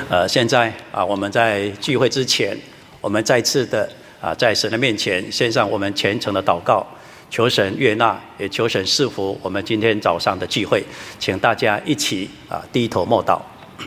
现在我们在聚会之前，我们再次的在神的面前献上我们虔诚的祷告，求神悦纳，也求神赐福我们今天早上的聚会。请大家一起低头默祷。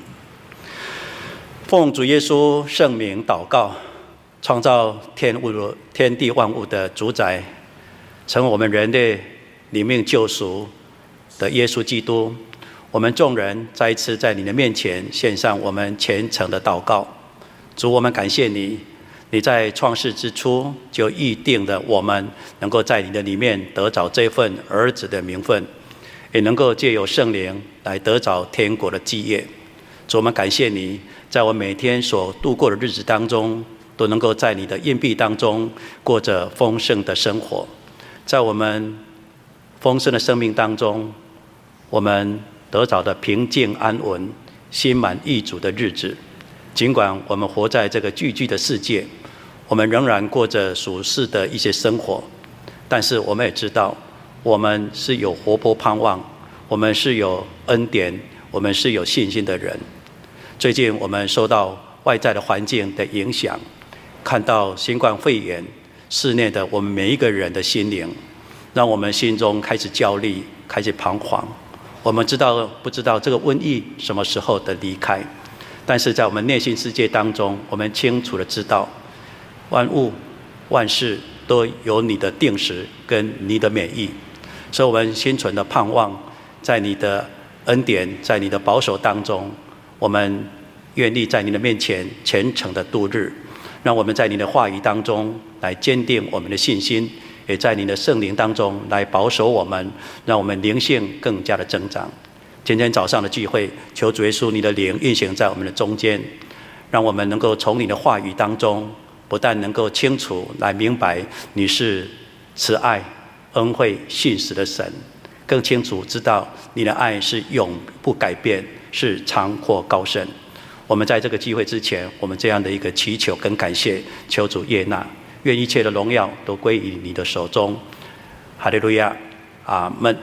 奉主耶稣圣名祷告，创造天地万物的主宰，成为我们人类里面救赎的耶稣基督，我们众人再一次在你的面前献上我们虔诚的祷告。主，我们感谢你，你在创世之初就预定了我们能够在你的里面得着这份儿子的名分，也能够借由圣灵来得着天国的基业。主，我们感谢你，在我每天所度过的日子当中，都能够在你的荫庇当中过着丰盛的生活。在我们丰盛的生命当中，我们得着的平静安稳、心满意足的日子。尽管我们活在这个聚居的世界，我们仍然过着俗世的一些生活，但是我们也知道，我们是有活泼盼望，我们是有恩典，我们是有信心的人。最近我们受到外在的环境的影响，看到新冠肺炎肆虐的我们每一个人的心灵，让我们心中开始焦虑，开始彷徨。我们不知道这个瘟疫什么时候的离开，但是在我们内心世界当中，我们清楚的知道，万物万事都有你的定时跟你的美意，所以我们心存的盼望，在你的恩典，在你的保守当中，我们愿意在你的面前虔诚的度日，让我们在你的话语当中来坚定我们的信心，也在你的圣灵当中来保守我们，让我们灵性更加的增长。今天早上的聚会，求主耶稣你的灵运行在我们的中间，让我们能够从你的话语当中，不但能够清楚来明白你是慈爱、恩惠、信实的神，更清楚知道你的爱是永不改变，是长阔高深。我们在这个聚会之前，我们这样的一个祈求跟感谢，求主悦纳，愿一切的荣耀都归于你的手中。哈利路亚，阿们。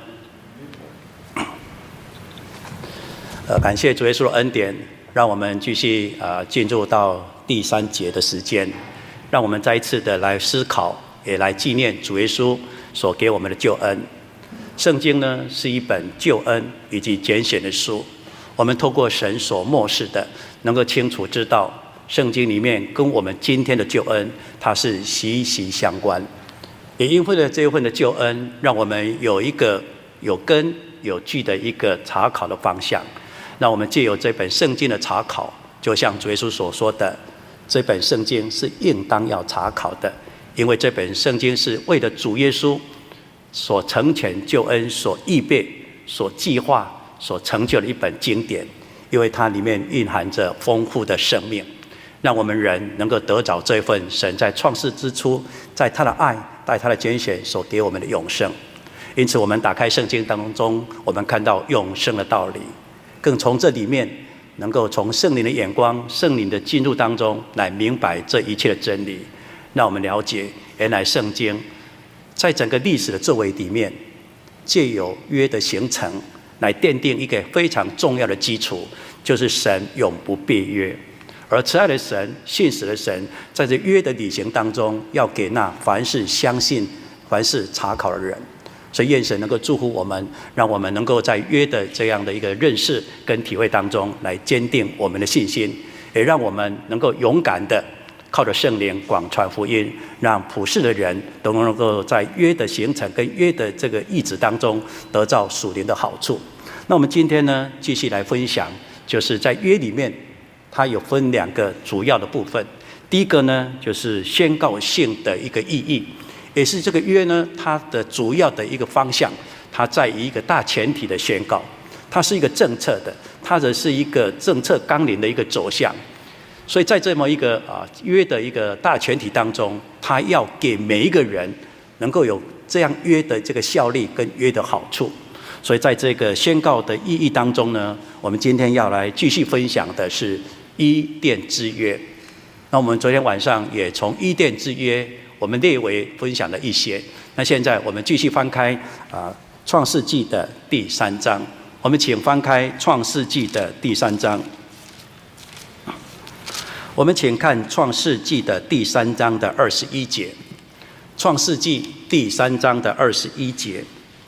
感谢主耶稣的恩典，让我们继续进入到第3节的时间，让我们再一次的来思考，也来纪念主耶稣所给我们的救恩。圣经呢是一本救恩以及拣选的书，我们透过神所默示的，能够清楚知道圣经里面跟我们今天的救恩它是息息相关。也因为了这一份的救恩，让我们有一个有根有据的一个查考的方向。让我们借由这本圣经的查考，就像主耶稣所说的，这本圣经是应当要查考的，因为这本圣经是为了主耶稣所成全救恩所预备、所计划、所成就的一本经典，因为它里面蕴含着丰富的生命，让我们人能够得着这份神在创世之初，在他的爱、在他的拣选所给我们的永生。因此我们打开圣经当中，我们看到永生的道理，更从这里面能够从圣灵的眼光、圣灵的进入当中来明白这一切的真理，让我们了解原来圣经在整个历史的作为里面，藉由约的形成来奠定一个非常重要的基础，就是神永不变约。而慈爱的神、信实的神，在这约的履行当中，要给那凡是相信、凡是查考的人。所以愿神能够祝福我们，让我们能够在约的这样的一个认识跟体会当中来坚定我们的信心，也让我们能够勇敢的靠着圣灵广传福音，让普世的人都能够在约的形成跟约的这个意志当中得到属灵的好处。那我们今天呢，继续来分享，就是在约里面它有分2个主要的部分。第一个呢，就是宣告性的一个意义，也是这个约呢，它的主要的一个方向，它在于一个大前提的宣告，它是一个政策的，它的是一个政策纲领的一个走向。所以在这么一个约的一个大前提当中，它要给每一个人能够有这样约的这个效力跟约的好处。所以在这个宣告的意义当中呢，我们今天要来继续分享的是伊甸之约。那我们昨天晚上也从伊甸之约我们列为分享了一些，那现在我们继续翻开创世纪的第3章，我们请翻开创世纪的第3章。 我们请看创世纪的第3章的21节。创世纪第3章的21节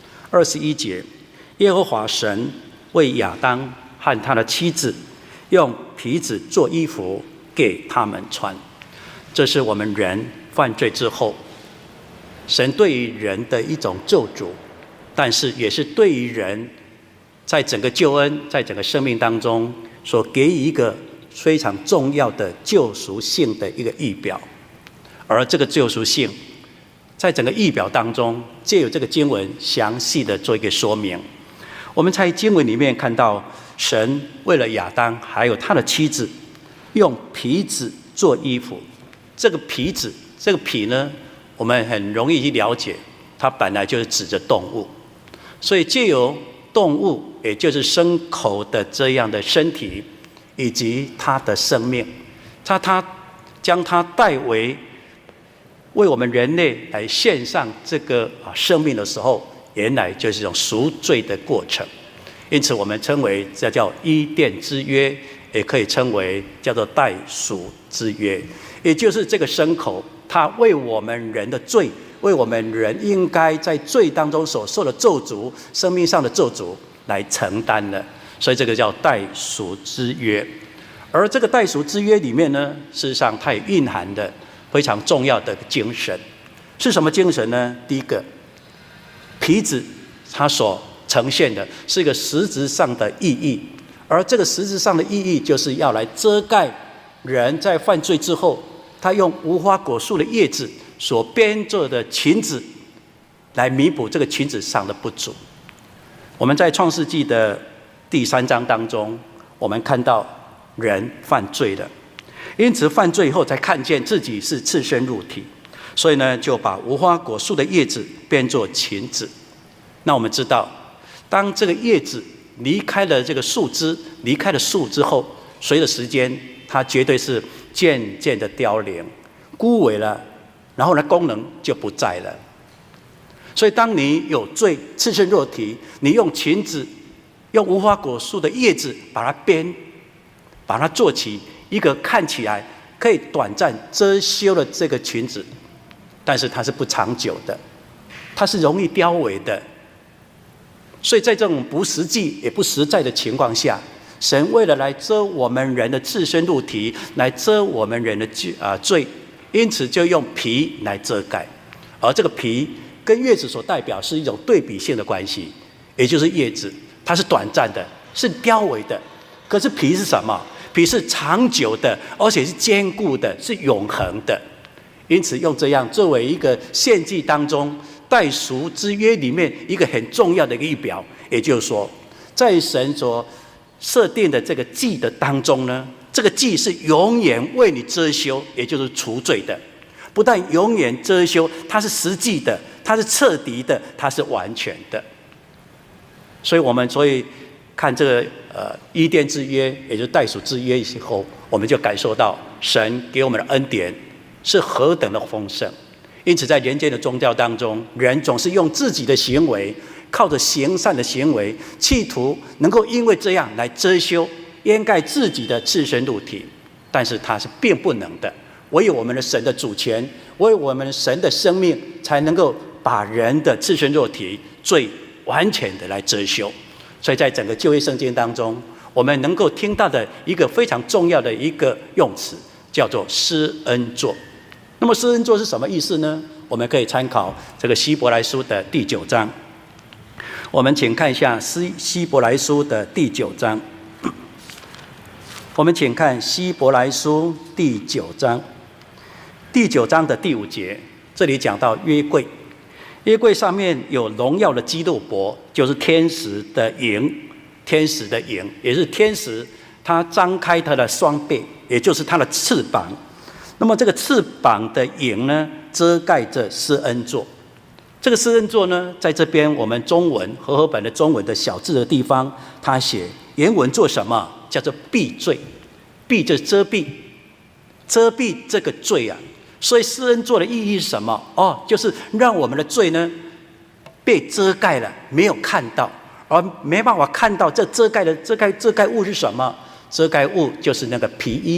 ，21节，耶和华神为亚当和他的妻子用皮子做衣服给他们穿。这是我们人犯罪之后，神对于人的一种咒诅，但是也是对于人在整个救恩，在整个生命当中所给予一个非常重要的救赎性的一个预表。而这个救赎性在整个预表当中，藉由这个经文详细的做一个说明。我们在经文里面看到，神为了亚当还有他的妻子，用皮子做衣服。这个皮子，这个皮呢，我们很容易去了解，它本来就是指着动物，所以藉由动物，也就是牲口的这样的身体以及它的生命，他将它代为我们人类来献上这个生命的时候，原来就是一种赎罪的过程。因此我们称为这叫伊甸之约，也可以称为叫做代赎之约。也就是这个牲口，它为我们人的罪，为我们人应该在罪当中所受的咒诅，生命上的咒诅来承担了。所以这个叫代赎之约。而这个代赎之约里面呢，事实上它也蕴含的非常重要的精神。是什么精神呢？第一个，皮子它所呈现的是一个实质上的意义，而这个实质上的意义就是要来遮盖人在犯罪之后，他用无花果树的叶子所编做的裙子来弥补这个裙子上的不足。我们在创世纪的第3章当中，我们看到人犯罪了，因此犯罪以后才看见自己是赤身露体，所以呢就把无花果树的叶子编作裙子。那我们知道，当这个叶子离开了这个树枝，离开了树之后，随着时间它绝对是渐渐的凋零枯萎了，然后呢功能就不在了。所以当你有罪，赤身肉体，你用裙子，用无花果树的叶子把它做起一个看起来可以短暂遮羞的这个裙子，但是它是不长久的，它是容易凋萎的。所以在这种不实际也不实在的情况下，神为了来遮我们人的赤身露体，来遮我们人的罪，因此就用皮来遮盖。而这个皮跟叶子所代表是一种对比性的关系，也就是叶子它是短暂的，是凋萎的，可是皮是什么？皮是长久的，而且是坚固的，是永恒的。因此用这样作为一个献祭当中代赎之约里面一个很重要的一个预表。也就是说，在神所设定的这个祭的当中呢，这个祭是永远为你遮羞，也就是除罪的。不但永远遮羞，它是实际的，它是彻底的，它是完全的。所以看这个伊甸之约，也就是代赎之约以后，我们就感受到神给我们的恩典是何等的丰盛。因此在人间的宗教当中，人总是用自己的行为，靠着行善的行为，企图能够因为这样来遮羞掩盖自己的赤身露体，但是它是并不能的。唯有我们的神的主权，唯有我们的神的生命，才能够把人的赤身肉体最完全的来遮羞。所以在整个旧约圣经当中，我们能够听到的一个非常重要的一个用词，叫做施恩座。那么施恩座是什么意思呢？我们可以参考这个希伯来书的第9章。我们请看一下希伯来书的第9章。我们请看希伯来书第9章。第9章的第5节，这里讲到约柜。约柜上面有荣耀的基路伯，就是天使的营，天使的营也是天使，他张开他的双臂，也就是他的翅膀。那么这个翅膀的营呢，遮盖着施恩座。这个施恩座呢，在这边我们中文和合本的中文的小字的地方，他写原文做什么？叫做避罪。避就是遮蔽，遮蔽这个罪啊。所以施恩座的意义是什么？就是让我们的罪呢被遮盖了，没有看到，而没办法看到这遮盖物是什么？遮盖物就是那个皮衣，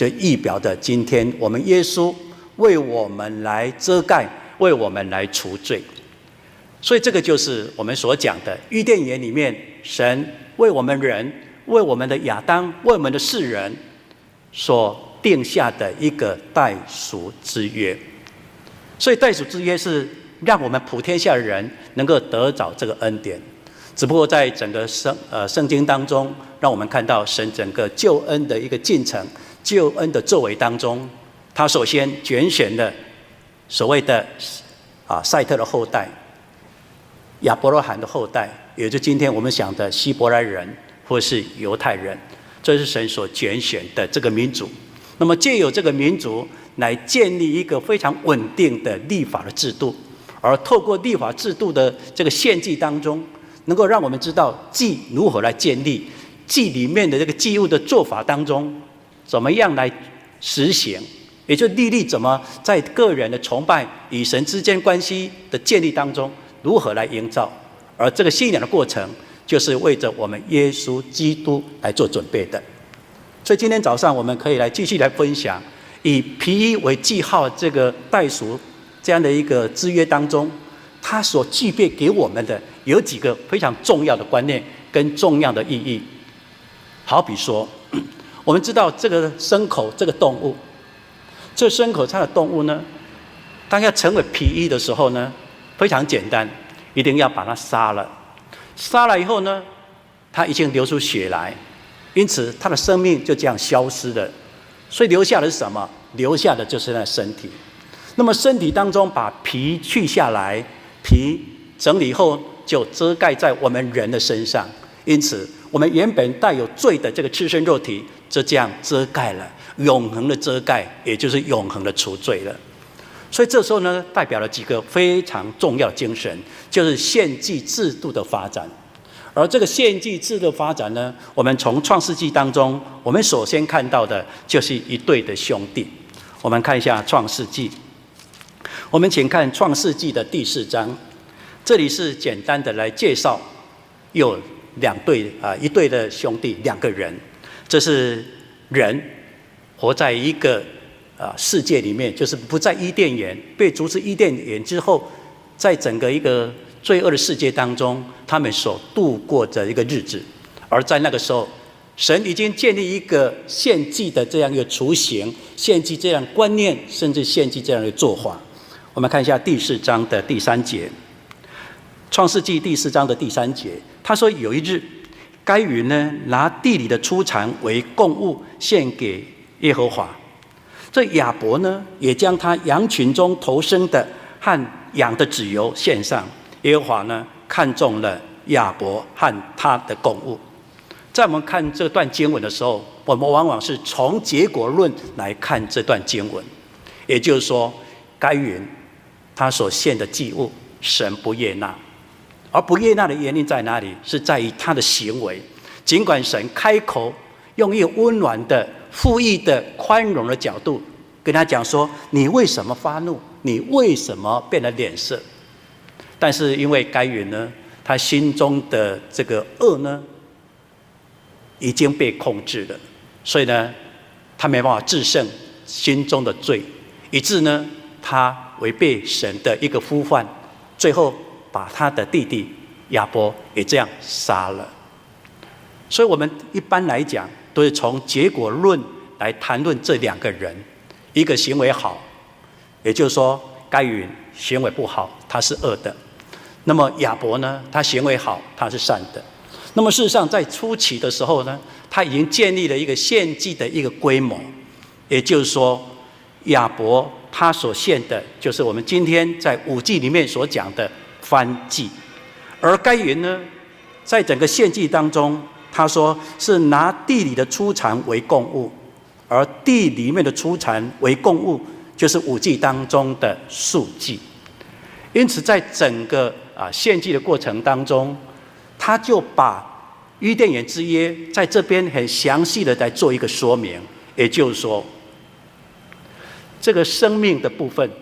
就预表的今天我们耶稣为我们来遮盖，为我们来除罪。所以这个就是我们所讲的伊甸园里面，神为我们人，为我们的亚当，为我们的世人所定下的一个代赎之约。所以代赎之约是让我们普天下的人能够得着这个恩典。只不过在整个圣经当中，让我们看到神整个救恩的一个进程，救恩的作为当中，他首先拣选了所谓的赛特的后代，亚伯拉罕的后代，也就是今天我们想的希伯来人或是犹太人，这是神所拣选的这个民族。那么藉由这个民族来建立一个非常稳定的立法的制度，而透过立法制度的这个献祭当中，能够让我们知道祭如何来建立，祭里面的这个祭物的做法当中怎么样来实行，也就律例怎么在个人的崇拜与神之间关系的建立当中如何来营造。而这个信仰的过程就是为着我们耶稣基督来做准备的。所以今天早上我们可以来继续来分享以皮衣为记号这个代赎这样的一个之约当中，它所具备给我们的有几个非常重要的观念跟重要的意义。好比说，我们知道这个牲口这个动物，这牲口它的动物呢，当要成为皮衣的时候呢，非常简单，一定要把它杀了。杀了以后呢，它已经流出血来，因此它的生命就这样消失了。所以留下的是什么？留下的就是那身体。那么身体当中把皮去下来，皮整理后就遮盖在我们人的身上，因此我们原本带有罪的这个赤身肉体就这样遮盖了，永恒的遮盖，也就是永恒的除罪了。所以这时候呢，代表了几个非常重要的精神，就是献祭制度的发展。而这个献祭制度的发展呢，我们从创世纪当中，我们首先看到的就是一对的兄弟。我们看一下创世纪，我们请看创世纪的第4章，这里是简单的来介绍，有一对的兄弟，2个人，这是人活在一个世界里面，就是不在伊甸园，被逐出伊甸园之后，在整个一个罪恶的世界当中，他们所度过的一个日子。而在那个时候，神已经建立一个献祭的这样一个雏形，献祭这样观念，甚至献祭这样的做法。我们看一下第4章的第3节，创世纪第4章的第3节，他说有一日，该隐呢拿地里的出产为供物献给耶和华。这亚伯呢也将他羊群中头生的和养的脂油献上。耶和华呢看中了亚伯和他的供物。在我们看这段经文的时候，我们往往是从结果论来看这段经文，也就是说，该隐他所献的祭物，神不悦纳，而不悦纳的原因在哪里？是在于他的行为。尽管神开口用一个温暖的、富裕的、宽容的角度跟他讲说：“你为什么发怒？你为什么变了脸色？”但是因为该隐呢，他心中的这个恶呢，已经被控制了，所以呢，他没办法制胜心中的罪，以致呢，他违背神的一个呼唤，最后把他的弟弟亚伯也这样杀了。所以我们一般来讲，都是从结果论来谈论这2个人，一个行为好，也就是说该隐行为不好，他是恶的；那么亚伯呢，他行为好，他是善的。那么事实上在初期的时候呢，他已经建立了一个献祭的一个规模，也就是说亚伯他所献的就是我们今天在5祭里面所讲的燔祭，而该隐呢，在整个献祭当中，他说是拿地里的出产为供物，而地里面的出产为供物就是5祭当中的素祭。因此在整个献祭的过程当中，他就把伊甸园之约在这边很详细的来做一个说明，也就是说，这个生命的部分，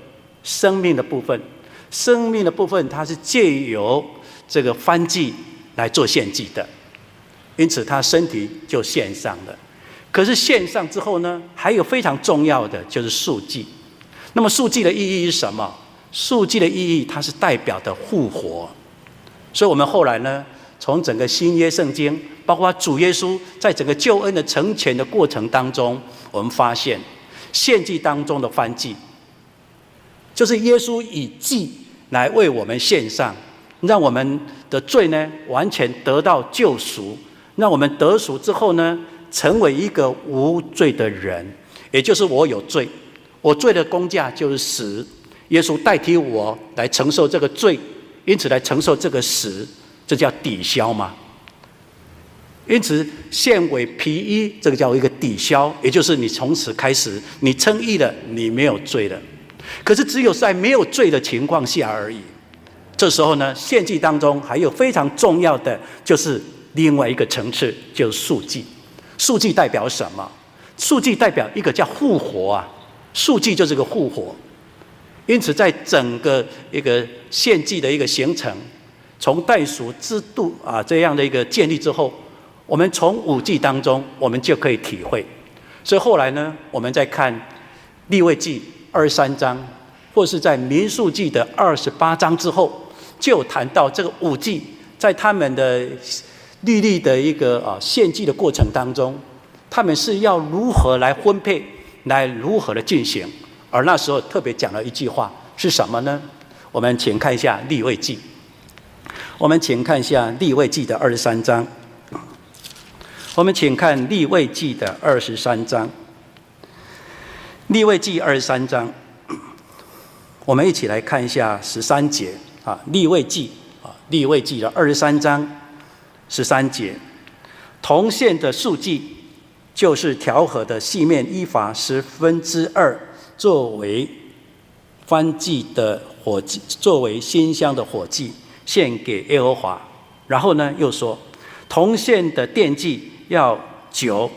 它是借由这个燔祭来做献祭的，因此他身体就献上了。 可是献上之后呢，还有非常重要的就是赎祭。那么赎祭的意义是什么？赎祭的意义，它是代表的复活。所以我们后来呢，从整个新约圣经，包括主耶稣在整个救恩的成全的过程当中，我们发现献祭当中的燔祭，就是耶稣以祭来为我们献上，让我们的罪呢完全得到救赎，让我们得赎之后呢，成为一个无罪的人。也就是我有罪，我罪的工价就是死，耶稣代替我来承受这个罪，因此来承受这个死，这叫抵消嘛。因此献为皮衣，这个叫一个抵消，也就是你从此开始你称义了，你没有罪了。可是只有在没有罪的情况下而已。这时候呢，献祭当中还有非常重要的，就是另外一个层次，就是赎祭。赎祭代表什么？赎祭代表一个叫复活啊，赎祭就是个复活。因此在整个一个献祭的一个形成，从代赎制度啊这样的一个建立之后，我们从五祭当中我们就可以体会。所以后来呢，我们再看利未记23章，或是在民数记的28章之后，就有谈到这个五祭在他们的律例的一个献祭的过程当中，他们是要如何来分配，来如何的进行。而那时候特别讲了一句话是什么呢？我们请看一下利未记，我们请看一下利未记的23章，我们请看利未记的23章，利未记23章，我们一起来看一下13节啊，利未记的23章13节，同献的赎祭就是调和的细面依法2/10，作为燔祭的火祭，作为馨香的火祭，献给耶和华。然后呢，又说同献的奠祭要酒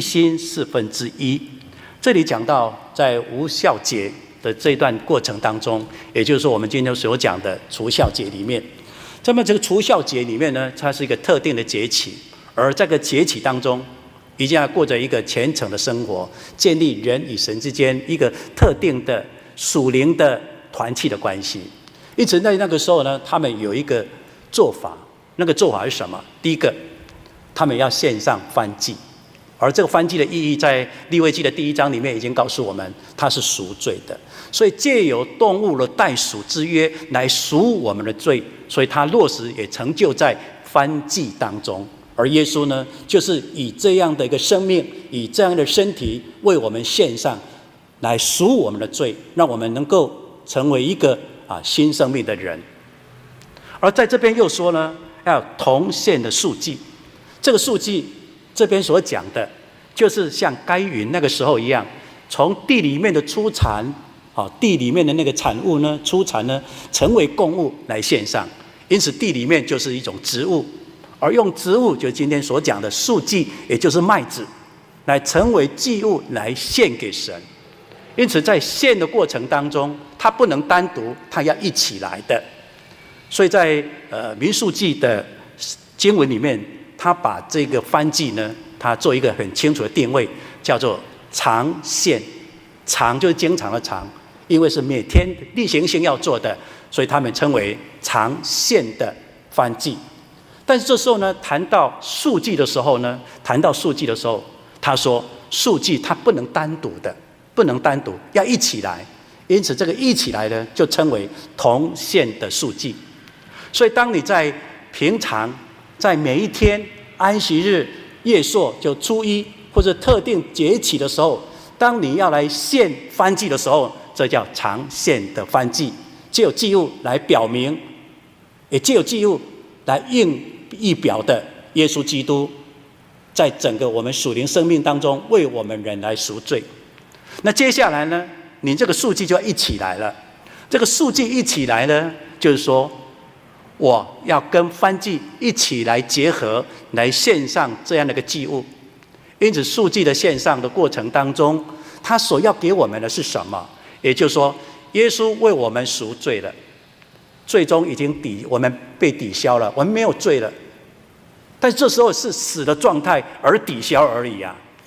1hin1/4。这里讲到在无酵节的这段过程当中，也就是说我们今天所讲的除酵节里面，这么这个除酵节里面呢，它是一个特定的节期，而这个节期当中，一定要过着一个虔诚的生活，建立人与神之间一个特定的属灵的团契的关系。因此在那个时候呢，他们有一个做法，那个做法是什么？第一个，他们要献上燔祭，而这个燔祭的意义在利未记的第1章里面已经告诉我们，它是赎罪的。所以借由动物的代赎之约来赎我们的罪，所以它落实也成就在燔祭当中。而耶稣呢，就是以这样的一个生命，以这样的身体为我们献上，来赎我们的罪，让我们能够成为一个新生命的人。而在这边又说呢，要同献的赎祭。这个赎祭这边所讲的，就是像该隐那个时候一样，从地里面的出产，地里面的那个产物呢，出产呢，成为供物来献上。因此地里面就是一种植物。而用植物，就是今天所讲的赎祭，也就是麦子，来成为祭物来献给神。因此在献的过程当中，它不能单独，它要一起来的。所以在民数记的经文里面，他把这个燔祭呢，他做一个很清楚的定位，叫做常献。常就是经常的常，因为是每天例行性要做的，所以他们称为常献的燔祭。但是这时候呢，谈到赎祭的时候，他说赎祭它不能单独的，不能单独，要一起来。因此这个一起来呢，就称为同献的赎祭。所以当你在平常，在每一天安息日、夜朔就初一或者特定节期的时候，当你要来献燔祭的时候，这叫常献的燔祭，藉由祭物来表明，也藉由祭物来意表的耶稣基督在整个我们属灵生命当中为我们人来赎罪。那接下来呢，你这个赎祭就要一起来了。这个赎祭一起来呢，就是说我要跟燔祭一起来结合，来献上这样的一个祭物。因此赎祭的献上的过程当中，他所要给我们的是什么？也就是说耶稣为我们赎罪了，最终已经我们被抵消了，我们没有罪了。但是这时候是死的状态而抵消而已啊。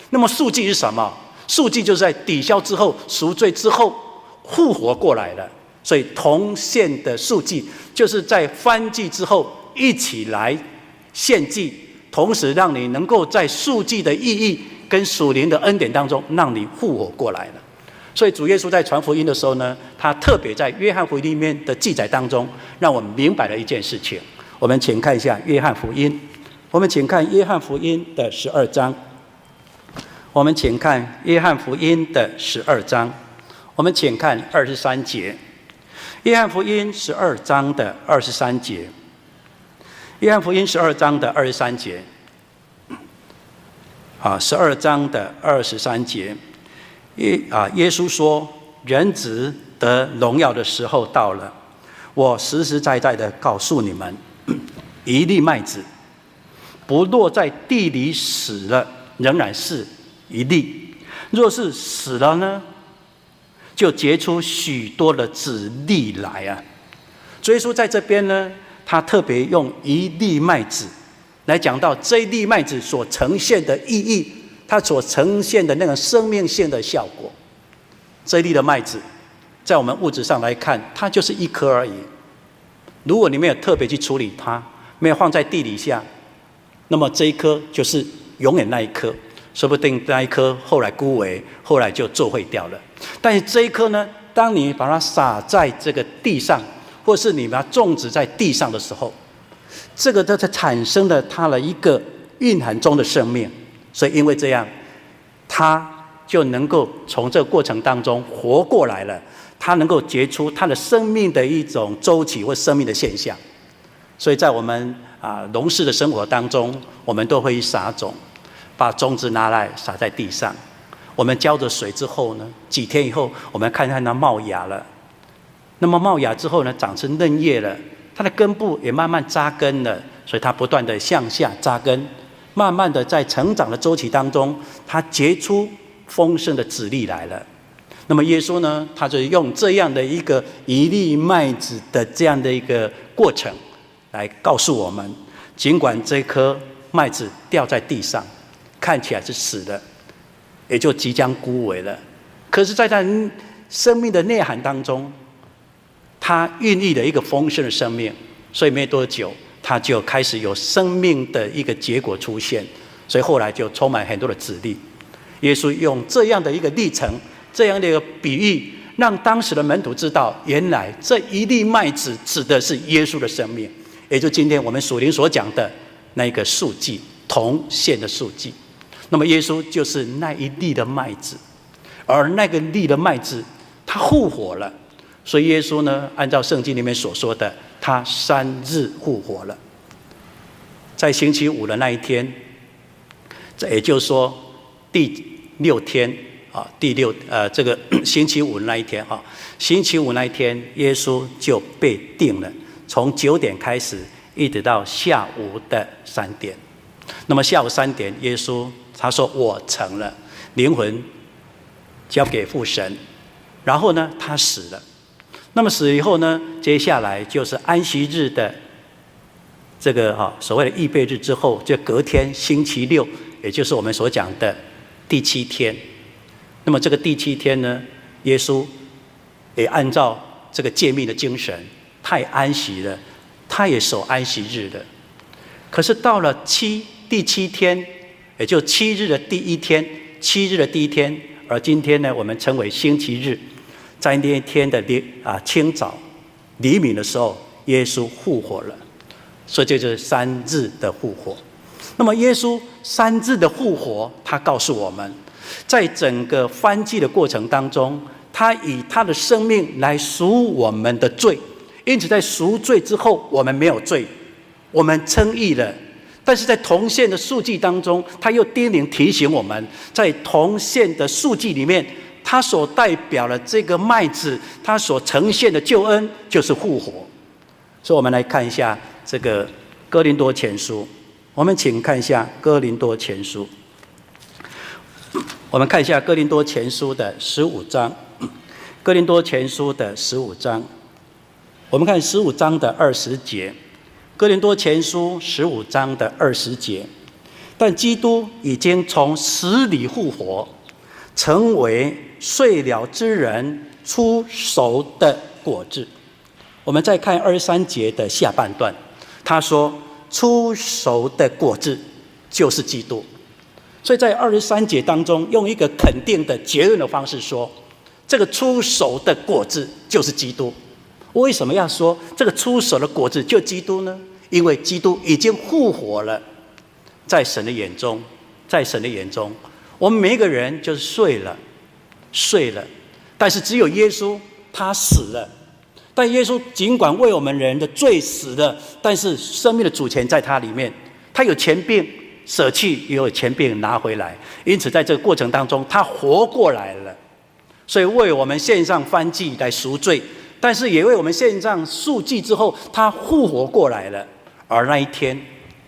那么赎祭是什么？赎祭就是在抵消之后、赎罪之后复活过来了。所以同献的赎祭就是在燔祭之后一起来献祭，同时让你能够在赎祭的意义跟属灵的恩典当中，让你复活过来了。所以主耶稣在传福音的时候呢，他特别在约翰福音里面的记载当中，让我们明白了一件事情。我们请看一下约翰福音，我们请看约翰福音的12章，我们请看约翰福音的12章，我们请看23节。约翰福音12章的23节，约翰福音12章的23节，12章的23节，耶稣说：“人子得荣耀的时候到了。我实实在在的告诉你们，一粒麦子不落在地里死了，仍然是一粒；若是死了呢，就结出许多的子粒来啊。”主耶稣在这边呢，他特别用一粒麦子来讲到这一粒麦子所呈现的意义，它所呈现的那个生命性的效果。这一粒的麦子，在我们物质上来看，它就是一颗而已。如果你没有特别去处理它，没有放在地底下，那么这一颗就是永远那一颗，说不定那一颗后来枯萎，后来就作废掉了。但是这一颗呢，当你把它撒在这个地上，或是你把它种植在地上的时候，这个它产生了它的一个蕴含中的生命。所以因为这样，它就能够从这个过程当中活过来了，它能够结出它的生命的一种周期或生命的现象。所以在我们农事的生活当中，我们都会撒种，把种子拿来撒在地上。我们浇着水之后呢，几天以后，我们看看它冒芽了。那么冒芽之后呢，长成嫩叶了，它的根部也慢慢扎根了，所以它不断的向下扎根，慢慢的在成长的周期当中，它结出丰盛的子粒来了。那么耶稣呢，他就用这样的一个一粒麦子的这样的一个过程来告诉我们，尽管这颗麦子掉在地上，看起来是死的，也就即将枯萎了，可是在它生命的内涵当中，它孕育了一个丰盛的生命，所以没多久它就开始有生命的一个结果出现，所以后来就充满很多的子粒。耶稣用这样的一个历程，这样的一个比喻，让当时的门徒知道，原来这一粒麦子指的是耶稣的生命，也就今天我们属灵所讲的那个赎祭，同献的赎祭。那么耶稣就是那一粒的麦子，而那个粒的麦子它复活了，所以耶稣呢，按照圣经里面所说的，他3日复活了。在星期五的那一天，这也就是说第6天这个星期五那一天星期五那一天，耶稣就被定了，从9点开始，一直到下午的3点。那么下午3点，耶稣他说：“我成了。”灵魂交给父神，然后呢，他死了。那么死了以后呢，接下来就是安息日的这个所谓的预备日之后，就隔天星期6，也就是我们所讲的第7天。那么这个第7天呢，耶稣也按照这个诫命的精神，他也安息了，他也守安息日的。可是到了第7天，也就7日的第1天，7日的第1天，而今天呢，我们称为星期日。在那一天的清早黎明的时候，耶稣复活了，所以这就是3日的复活。那么耶稣3日的复活，他告诉我们，在整个燔祭的过程当中，他以他的生命来赎我们的罪，因此在赎罪之后，我们没有罪，我们称义了。但是在同献的赎祭当中，他又叮咛提醒我们，在同献的赎祭里面，它所代表的这个麦子，它所呈现的救恩就是复活。所以我们来看一下这个哥林多前书，我们请看一下哥林多前书，我们看一下哥林多前书的15章，哥林多前书的15章，我们看15章的20节，哥林多前书15章的20节， 但基督已经从死里复活，成为睡了之人出熟的果子。我们再看23节的下半段，他说出熟的果子就是基督。所以在23节当中，用一个肯定的结论的方式说，这个出熟的果子就是基督。为什么要说这个出熟的果子就是基督呢？因为基督已经复活了。在神的眼中，我们每一个人就是睡了，但是只有耶稣他死了。但耶稣尽管为我们人的罪死了，但是生命的主权在他里面，他有权柄舍弃，也有权柄拿回来。因此在这个过程当中，他活过来了，所以为我们献上燔祭来赎罪，但是也为我们献上赎祭之后，他复活过来了。而那一天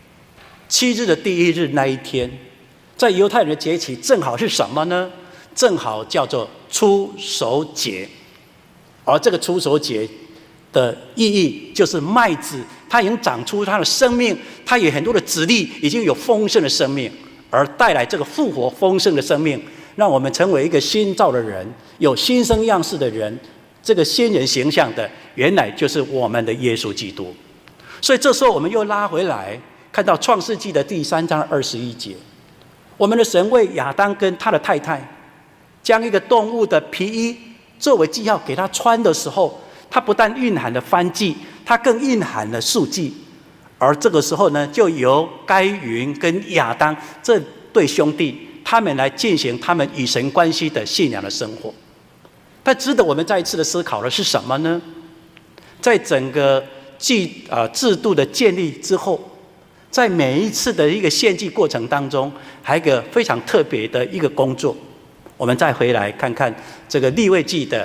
，7日的第1日那一天，在犹太人的节期正好是什么呢？正好叫做初熟节。而这个初熟节的意义就是麦子它已经长出它的生命，它有很多的子粒，已经有丰盛的生命，而带来这个复活丰盛的生命，让我们成为一个新造的人，有新生样式的人。这个新人形象的原来就是我们的耶稣基督。所以这时候我们又拉回来看到创世纪的第3章21节，我们的神为亚当跟他的太太将一个动物的皮衣作为记号给他穿的时候，他不但蕴含了燔祭，他更蕴含了赎祭。而这个时候呢，就由该隐跟亚当这对兄弟，他们来进行他们与神关系的信仰的生活。但值得我们再一次的思考的是什么呢？在整个制度的建立之后，在每一次的一个献祭过程当中，还有一个非常特别的一个工作。我们再回来看看这个利未记的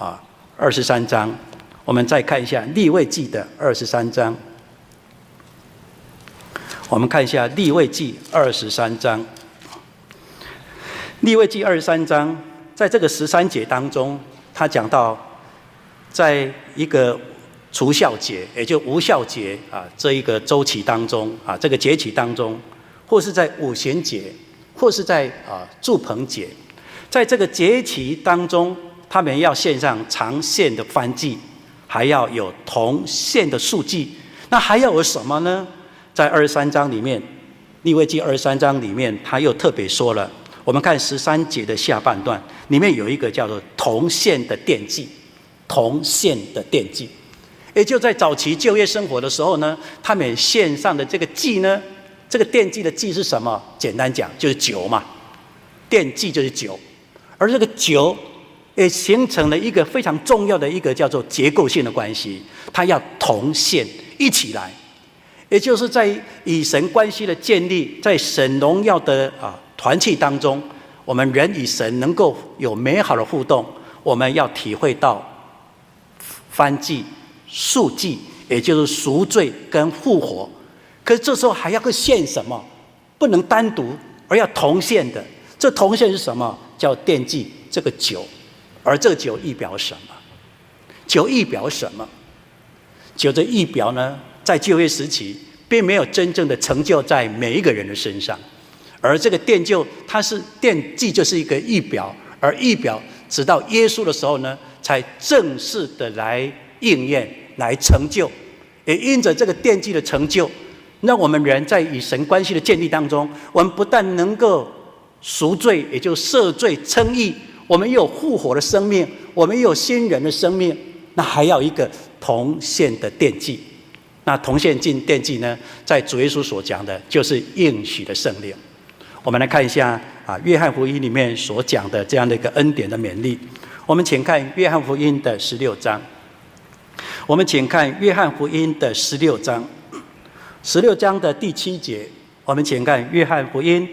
23章，我们再看一下利未记的23章。我们看一下利未记23章。利未记23章，在这个13节当中，他讲到，在一个除酵节，也就无酵节这一个周期当中这个节期当中，或是在五旬节，或是在住棚节，在这个节期当中，他们要献上长线的燔祭，还要有铜线的束祭。那还要有什么呢？在23章里面，利未记23章里面，他又特别说了。我们看13节的下半段，里面有一个叫做铜线的奠祭，铜线的奠祭。也就在早期旧约生活的时候呢，他们献上的这个祭呢，这个奠祭的祭是什么？简单讲就是酒嘛，奠祭就是酒。而这个酒也形成了一个非常重要的一个叫做结构性的关系，它要铜线一起来，也就是在与神关系的建立，在神荣耀的团契当中，我们人与神能够有美好的互动，我们要体会到燔祭、赎祭，也就是赎罪跟复活。可是这时候还要个献什么？不能单独，而要同献的。这同献是什么？叫奠祭这个酒。而这个酒意表什么？酒意表什么？酒的意表呢，在旧约时期并没有真正的成就在每一个人的身上。而这个奠祭就是一个意表，而意表直到耶稣的时候呢，才正式的来应验、来成就。也因着这个奠祭的成就，让我们人在与神关系的建立当中，我们不但能够赎罪，也就赦罪称义，我们又有复活的生命，我们又有新人的生命，那还要一个同献的奠祭。那同献奠祭呢，在主耶稣所讲的就是应许的圣灵。我们来看一下约翰福音里面所讲的这样的一个恩典的勉励。我们请看约翰福音的16章。我们请看约翰福音的16章，16章的第7节。我们请看约翰福音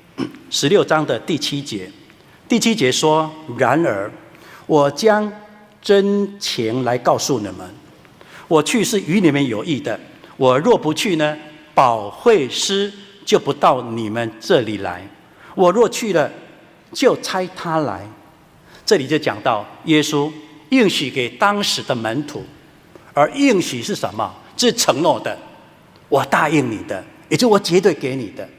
16章的第7节。第7节说：“然而，我将真情来告诉你们，我去是与你们有益的。我若不去呢，保惠师就不到你们这里来；我若去了，就差他来。”这里就讲到耶稣应许给当时的门徒，而应许是什么？是承诺的，我答应你的，也就是我绝对给你的。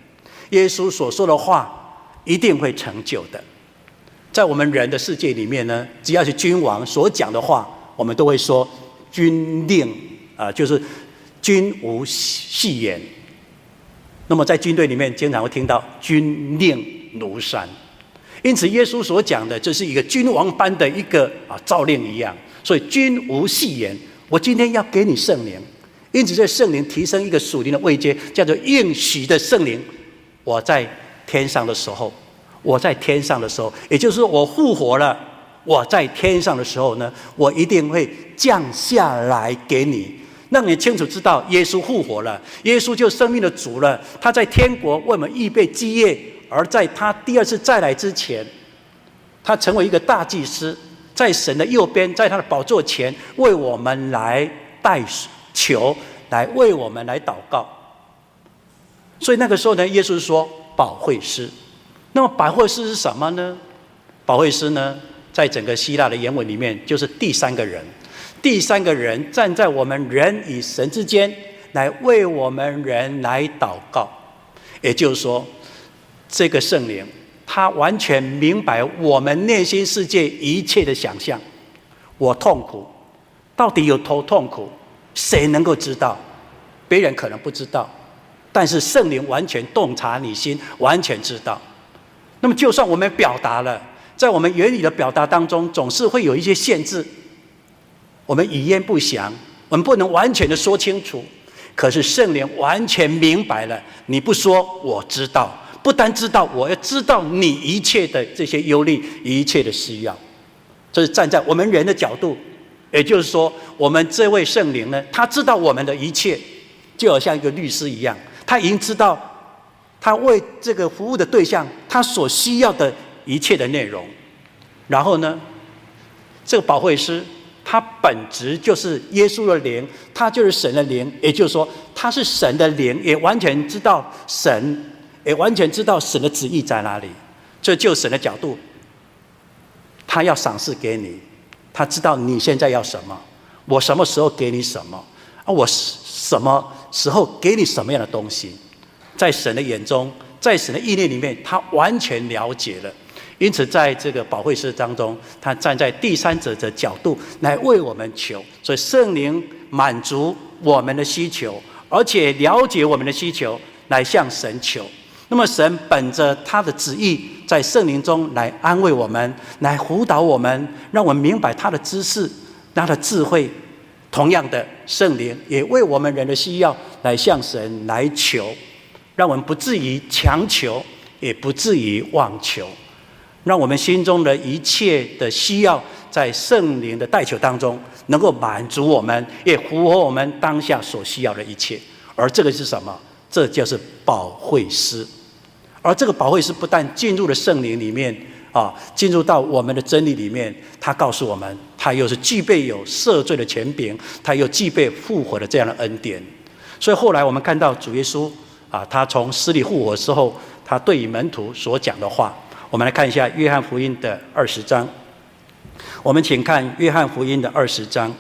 耶稣所说的话一定会成就的。在我们人的世界里面呢，只要是君王所讲的话，我们都会说君令就是君无戏言。那么在军队里面经常会听到军令如山，因此耶稣所讲的这是一个君王般的一个诏令一样。所以君无戏言，我今天要给你圣灵，因此这圣灵提升一个属灵的位阶，叫做应许的圣灵。我在天上的时候，也就是说我复活了，我在天上的时候呢，我一定会降下来给你，让你清楚知道耶稣复活了，耶稣就生命的主了，他在天国为我们预备基业，而在他第二次再来之前，他成为一个大祭司，在神的右边，在他的宝座前为我们来代求，来为我们来祷告。所以那个时候呢，耶稣说保惠师。那么保惠师是什么呢？保惠师呢，在整个希腊的原文里面就是第三个人，第三个人站在我们人与神之间，来为我们人来祷告。也就是说，这个圣灵他完全明白我们内心世界一切的想象。我痛苦，到底有多痛苦，谁能够知道？别人可能不知道，但是圣灵完全洞察你心，完全知道。那么就算我们表达了，在我们言语的表达当中，总是会有一些限制，我们语焉不详，我们不能完全的说清楚。可是圣灵完全明白了，你不说我知道，不单知道，我要知道你一切的这些忧虑，一切的需要。这是站在我们人的角度，也就是说，我们这位圣灵呢，他知道我们的一切，就好像一个律师一样，他已经知道他为这个服务的对象，他所需要的一切的内容。然后呢，这个保惠师他本质就是耶稣的灵，他就是神的灵，也就是说他是神的灵，也完全知道神，也完全知道神的旨意在哪里。这就神的角度，他要赏赐给你，他知道你现在要什么，我什么时候给你什么，我什么时候给你什么样的东西。在神的眼中，在神的意念里面，他完全了解了。因此在这个保惠师当中，他站在第三者的角度来为我们求。所以圣灵满足我们的需求，而且了解我们的需求，来向神求。那么神本着他的旨意，在圣灵中来安慰我们，来辅导我们，让我们明白他的知识，他的智慧。同样的，圣灵也为我们人的需要来向神来求，让我们不至于强求，也不至于妄求，让我们心中的一切的需要，在圣灵的代求当中，能够满足我们，也符合我们当下所需要的一切。而这个是什么？这就是保惠师。而这个保惠师不但进入了圣灵里面进入到我们的真理里面，他告诉我们，他又是具备有赦罪的权柄，他又具备复活的这样的恩典。所以后来我们看到主耶稣他从死里复活之后，他对于门徒所讲的话，我们来看一下约翰福音的20章。我们请看约翰福音的20章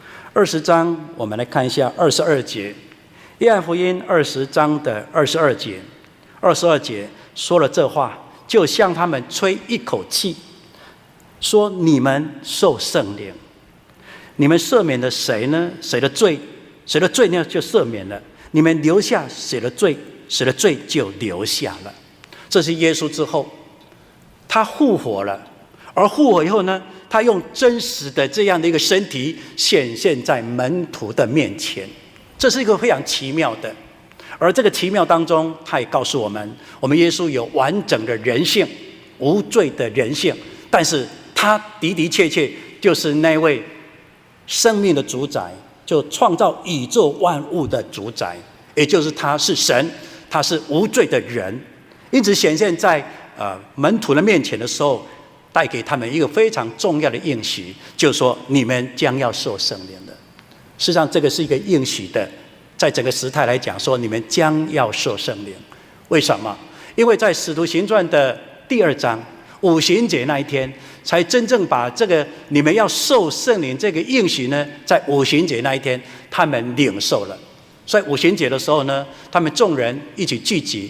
，20章我们来看一下22节。约翰福音20章的22节说了这话，就向他们吹一口气，说你们受圣灵，你们赦免了谁呢？谁的罪？谁的罪呢就赦免了。你们留下谁的罪？谁的罪就留下了。这是耶稣之后，他复活了，而复活以后呢，他用真实的这样的一个身体显现在门徒的面前。这是一个非常奇妙的。而这个奇妙当中，他也告诉我们，我们耶稣有完整的人性，无罪的人性，但是他的的确确就是那位生命的主宰，就创造宇宙万物的主宰，也就是他是神，他是无罪的人。因此显现在门徒的面前的时候，带给他们一个非常重要的应许，就是说你们将要受圣灵的。事实上这个是一个应许的，在整个时代来讲说，你们将要受圣灵。为什么？因为在使徒行传的第2章五旬节那一天，才真正把这个你们要受圣灵这个应许呢，在五旬节那一天他们领受了。所以五旬节的时候呢，他们众人一起聚集，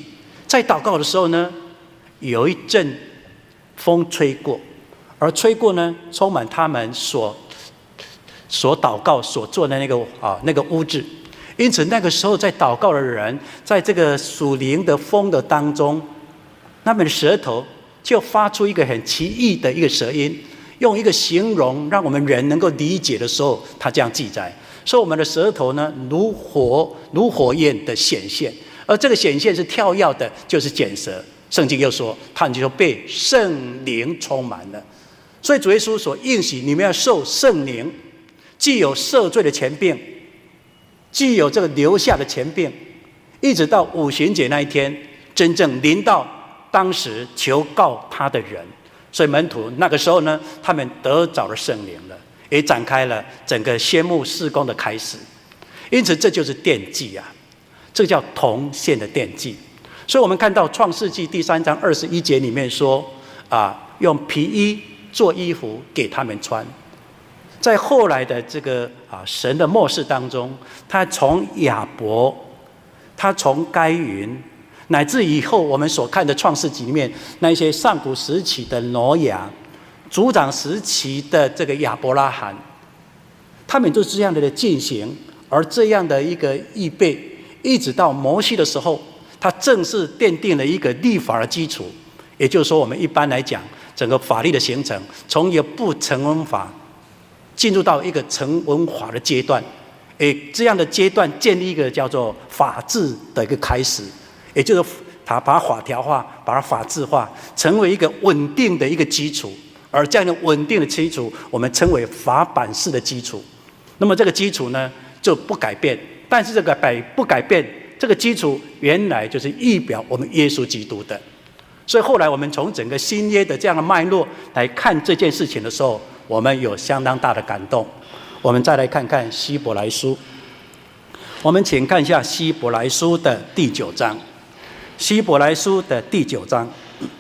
在祷告的时候呢，有一阵风吹过，而吹过呢，充满他们所祷告所做的那个屋子。因此那个时候在祷告的人，在这个属灵的风的当中，他们的舌头就发出一个很奇异的一个舌音，用一个形容让我们人能够理解的时候，他这样记载。所以我们的舌头呢，如火焰的显现，而这个显现是跳跃的，就是茧舌。圣经又说，他们就被圣灵充满了。所以主耶稣所应许你们要受圣灵，既有赦罪的权柄，既有这个留下的权柄，一直到五旬节那一天，真正临到当时求告他的人。所以门徒那个时候呢，他们得着了圣灵了，也展开了整个宣牧事工的开始。因此这就是奠祭啊，这叫铜线的奠祭。所以我们看到创世纪第3章21节里面说用皮衣做衣服给他们穿。在后来的这个神的末世当中，他从亚伯，他从该隐，乃至以后我们所看的创世纪里面那些上古时期的挪亚，族长时期的这个亚伯拉罕，他们就是这样的进行。而这样的一个预备，一直到摩西的时候，他正式奠定了一个律法的基础。也就是说，我们一般来讲，整个法律的形成，从一个不成文法进入到一个成文法的阶段，这样的阶段建立一个叫做法治的一个开始，也就是他把法条化，把它法治化，成为一个稳定的一个基础。而这样的稳定的基础，我们称为法版式的基础。那么这个基础呢，就不改变，但是这个不改变，这个基础原来就是预表我们耶稣基督的。所以后来我们从整个新约的这样的脉络来看这件事情的时候，我们有相当大的感动。我们再来看看希伯来书，我们请看一下希伯来书的第9章。希伯来书的第9章，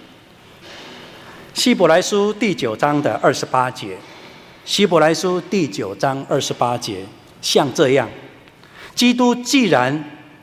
希伯来书第9章的28节，希伯来书第9章28节，像这样，基督既然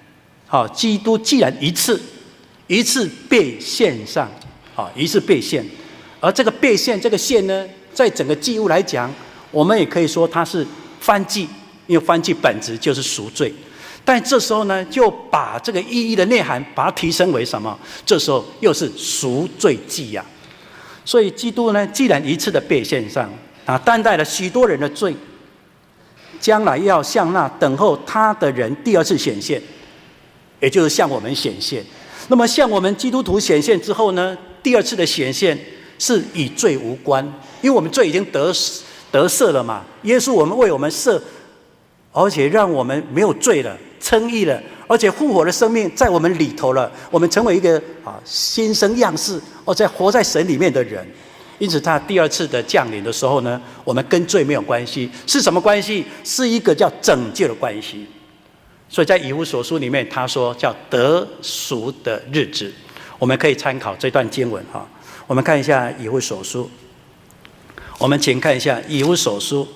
一次被献上，一次被献，而这个被献这个献呢，在整个祭物来讲，我们也可以说它是燔祭，因为燔祭本质就是赎罪。但这时候呢，就把这个意义的内涵把它提升为什么？这时候又是赎罪祭呀。所以基督呢，既然一次的被献上，担待了许多人的罪，将来要向那等候他的人第2次显现，也就是向我们显现。那么向我们基督徒显现之后呢，第2次的显现是与罪无关，因为我们罪已经得赦了嘛。耶稣为我们赦，而且让我们没有罪了，称义了，而且复活的生命在我们里头了，我们成为一个新生样式，活在神里面的人。因此他第2次的降临的时候呢，我们跟罪没有关系，是什么关系？是一个叫拯救的关系。所以在以弗所书里面他说叫得赎的日子，我们可以参考这段经文。我们看一下以弗所书，我们请看一下以弗所书，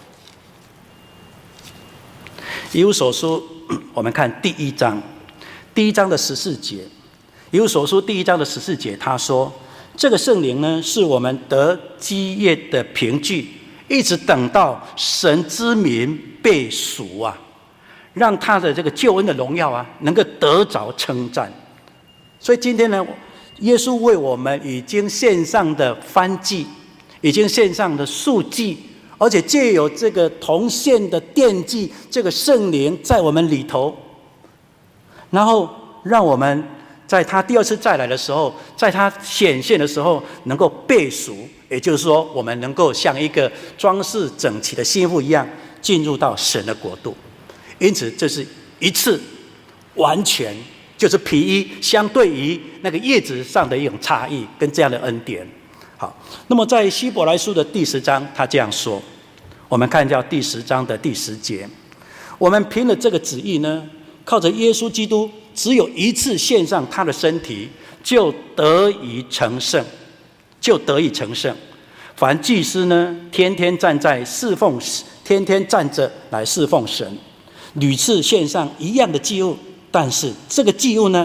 以弗所书我们看第1章的14节，以弗所书第1章的14节他说，这个圣灵呢，是我们得基业的凭据，一直等到神之民被赎啊，让他的这个救恩的荣耀能够得着称赞。所以今天呢，耶稣为我们已经献上的燔祭，已经献上的赎祭，而且藉有这个铜线的奠祭，这个圣灵在我们里头，然后让我们在他第2次再来的时候，在他显现的时候能够被赎，也就是说我们能够像一个装饰整齐的新妇一样进入到神的国度。因此这是一次完全就是皮衣相对于那个叶子上的一种差异跟这样的恩典。好，那么在希伯来书的第10章他这样说，我们看一下第10章的第10节，我们凭了这个旨意呢，靠着耶稣基督只有一次献上他的身体，就得以成圣。凡祭司呢，天天站着来侍奉神，屡次献上一样的祭物，但是这个祭物呢，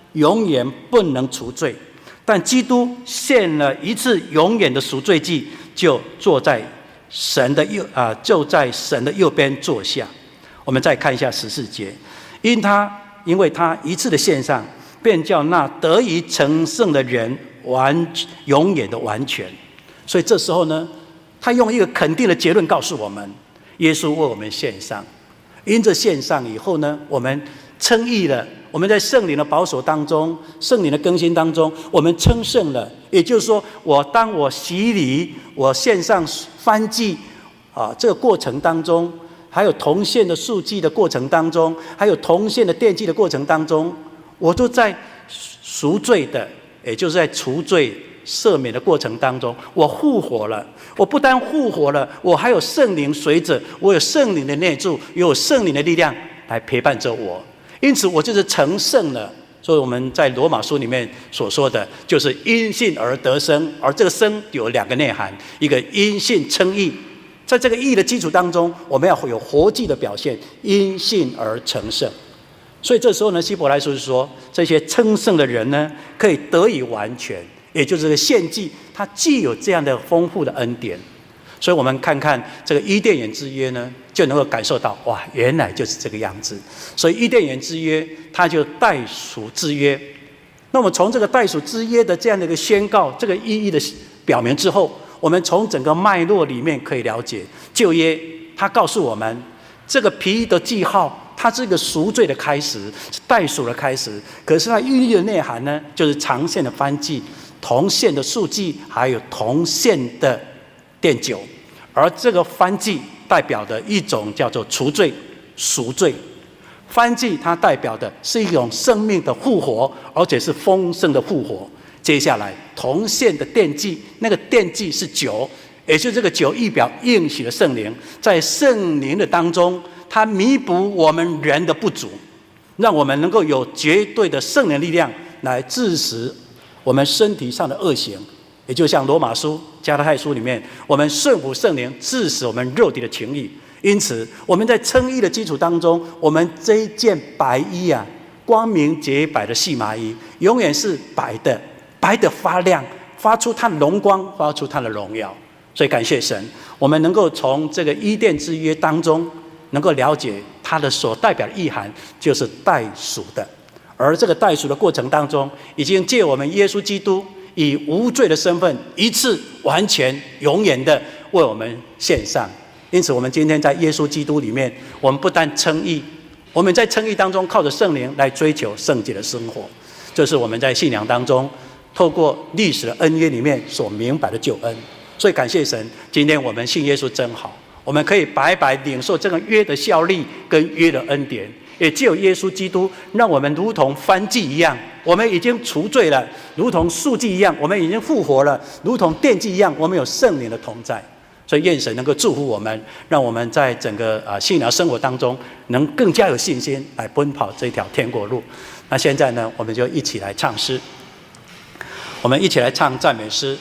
永远不能除罪，但基督献了一次永远的赎罪祭，就在神的右边坐下。我们再看一下14节，因为他一次的献上，便叫那得以成圣的人永远的完全。所以这时候呢，他用一个肯定的结论告诉我们，耶稣为我们献上，因着献上以后呢，我们称义了，我们在圣灵的保守当中，圣灵的更新当中，我们称圣了。也就是说，当我洗礼，我献上燔祭这个过程当中，还有同献的赎祭的过程当中，还有同献的奠祭的过程当中，我都在赎罪的，也就是在除罪赦免的过程当中，我复活了。我不单复活了，我还有圣灵随着，我有圣灵的内住，有圣灵的力量来陪伴着我，因此我就是成圣了。所以我们在罗马书里面所说的就是因信而得生，而这个生有2个内涵，一个因信称义，在这个义的基础当中，我们要有活祭的表现，因信而成圣。所以这时候呢，希伯来书是说，这些称圣的人呢，可以得以完全，也就是这个献祭，它既有这样的丰富的恩典。所以我们看看这个伊甸园之约呢，就能够感受到，哇，原来就是这个样子。所以伊甸园之约，它就代赎之约。那么从这个代赎之约的这样的一个宣告，这个意义的表明之后，我们从整个脉络里面可以了解，旧约它告诉我们，这个皮的记号，它是一个赎罪的开始，是代赎的开始。可是它寓意的内涵呢，就是长线的燔祭、同献的赎祭，还有同献的奠酒。而这个燔祭代表的一种叫做除罪、赎罪。燔祭它代表的是一种生命的复活，而且是丰盛的复活。接下来同献的奠祭，那个奠祭是酒，也就是这个酒预表应许的圣灵，在圣灵的当中，它弥补我们人的不足，让我们能够有绝对的圣灵力量来治死我们身体上的恶行。也就像罗马书、加拉太书里面，我们顺服圣灵，治死我们肉体的情欲。因此我们在称义的基础当中，我们这一件白衣光明洁白的细麻衣，永远是白的，白的发亮，发出它的荣光，发出它的荣耀。所以感谢神，我们能够从这个伊甸之约当中能够了解它的所代表的意涵，就是代赎的。而这个代赎的过程当中，已经借我们耶稣基督以无罪的身份，一次完全永远的为我们献上。因此我们今天在耶稣基督里面，我们不但称义，我们在称义当中靠着圣灵来追求圣洁的生活。这是我们在信仰当中透过历史的恩约里面所明白的救恩。所以感谢神，今天我们信耶稣真好，我们可以白白领受这个约的效力跟约的恩典，也只有耶稣基督让我们如同燔祭一样，我们已经除罪了，如同赎祭一样，我们已经复活了，如同奠祭一样，我们有圣灵的同在。所以愿神能够祝福我们，让我们在整个信仰生活当中能更加有信心来奔跑这条天国路。那现在呢，我们就一起来唱诗，我们一起来唱赞美诗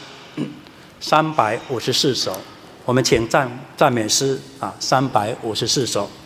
354首。我们请赞美诗354首。